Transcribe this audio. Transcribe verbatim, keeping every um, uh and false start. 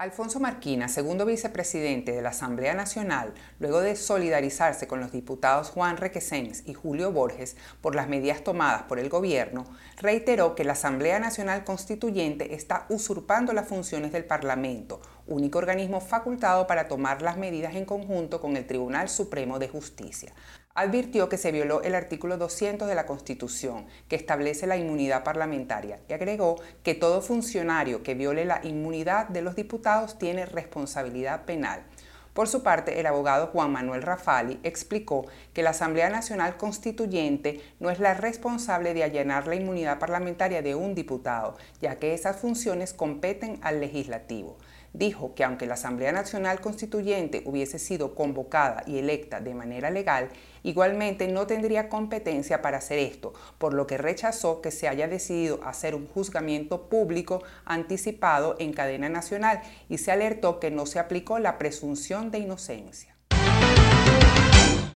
Alfonso Marquina, segundo vicepresidente de la Asamblea Nacional, luego de solidarizarse con los diputados Juan Requesens y Julio Borges por las medidas tomadas por el gobierno, reiteró que la Asamblea Nacional Constituyente está usurpando las funciones del Parlamento, único organismo facultado para tomar las medidas en conjunto con el Tribunal Supremo de Justicia. Advirtió que se violó el artículo doscientos de la Constitución, que establece la inmunidad parlamentaria, y agregó que todo funcionario que viole la inmunidad de los diputados tiene responsabilidad penal. Por su parte, el abogado Juan Manuel Rafali explicó que la Asamblea Nacional Constituyente no es la responsable de allanar la inmunidad parlamentaria de un diputado, ya que esas funciones competen al legislativo. Dijo que aunque la Asamblea Nacional Constituyente hubiese sido convocada y electa de manera legal, igualmente no tendría competencia para hacer esto, por lo que rechazó que se haya decidido hacer un juzgamiento público anticipado en cadena nacional y se alertó que no se aplicó la presunción de inocencia.